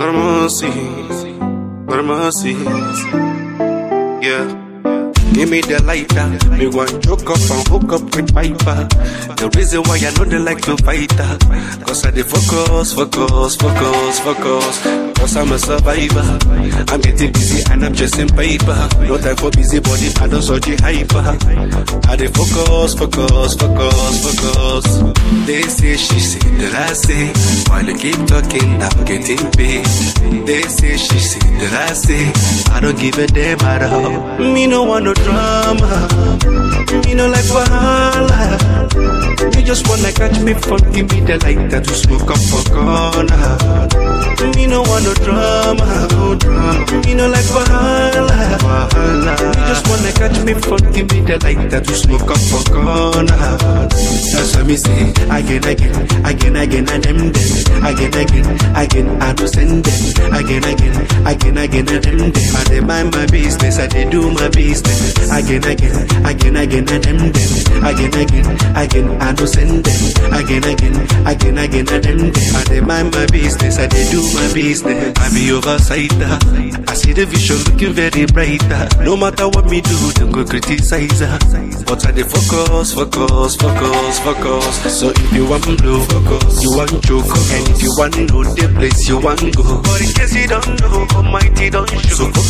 Mercies. Yeah. Give me the lighter, me want choke up and hook up with Piper. The reason why I know they like to fight her, cause I dey focus. Cause I'm a survivor. I'm getting busy and I'm chasing paper. No time for busy body, I don't the hyper. I dey focus. They say, she say, that I say. While you keep talking, I'm getting paid. They say, she say, that I say. I don't give a damn at all. Me no want no drama. Me no like wahala. You just wanna catch me fun, give me the lighter to smoke up for corner. Me no want no drama. Me no like wahala. You just wanna catch me fun, give me the lighter to smoke up for corner. That's what me say, again, and them. Again, I do send them. Again, and them. I dey mind my business, I dey do my business. Again, and them. Again, I do send them. Again, and them. I dey mind my business, I dey do my business. I be oversighter. I see the vision looking very brighter. No matter what me do, don't go criticize her. But I dey focus. So if you want blow, focus. You want choke, and if you want know the place you want go. But in case you don't know, Almighty don't show. So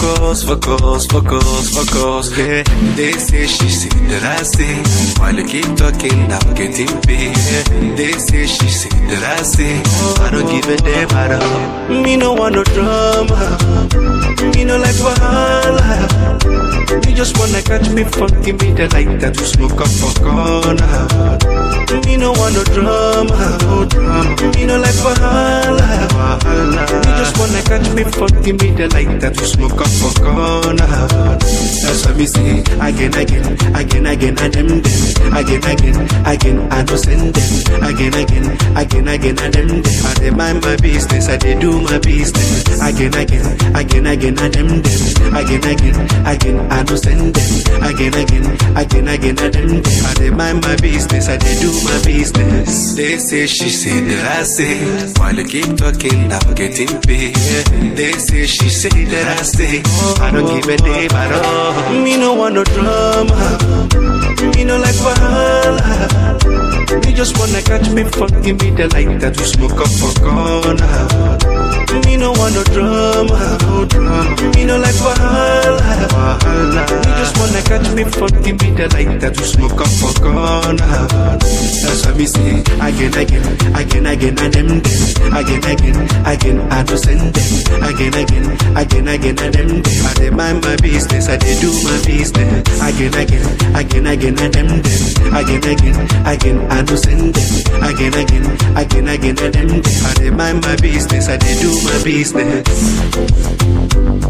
focus. Yeah, they say, she say, that I say. While you keep talking, I'm getting paid. They say, she say, that I say. I don't give a damn at all. Me no want no drama. Me no like wahala. You just wanna catch me fun, give me the lighter to smoke up for corner. Me no want no drama. Me no like wahala. You just wanna catch me fun, give me the lighter to smoke up for corner. That's what me say, again, and them. Again, I do send them. Again, and them. I dey mind my business, I dey do my business. Again, and them. Again, I do send them. Again, and them. I dey mind my business, I dey do my business. They say, she say, that I say. While you keep talking, I'm getting paid. They say, she say, that I say. I don't give a damn at all. Me no want no drama. Me no like wahala. You just wanna catch me fun, give me the lighter to smoke up for corner. Me no want no drama. Me no like wahala. You just wanna catch me fun, give me the lighter to smoke up for corner. That's what me say, again, and them. Again, I do send them. Again, and them. I dey mind my business, I dey do my business. Again, and them. Again, I do send them. Again, and them. I dey mind my business, I dey do my business.